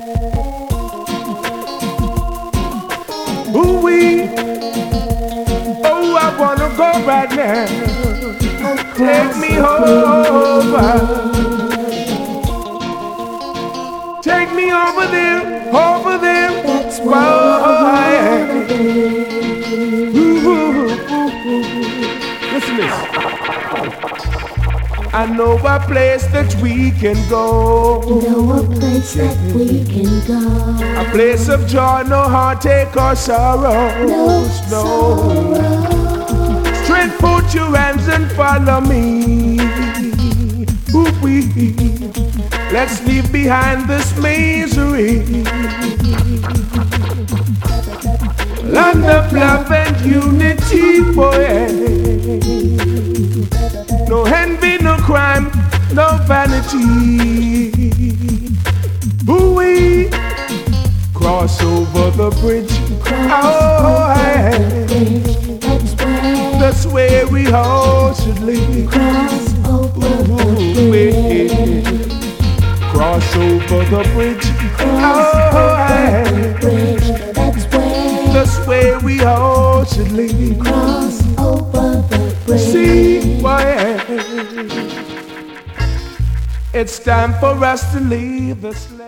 Ooh-wee. Oh, I wanna go right now. Take me over. Take me over there, over there. That's where I am. Listen to this. I know a place that we can go. Know a place that we can go. A place of joy, no heartache or sorrow. No sorrow. Straight put your hands and follow me. Ooh-wee. Let's leave behind this misery. Land of love and unity, boy. No envy, no crime, no vanity. Ooh-wee. Cross over the bridge. That's where we all should live. Cross over the bridge. Cross over the bridge. That's where we all should live. Cross over the bridge. See, boy, it's time for us to leave this land.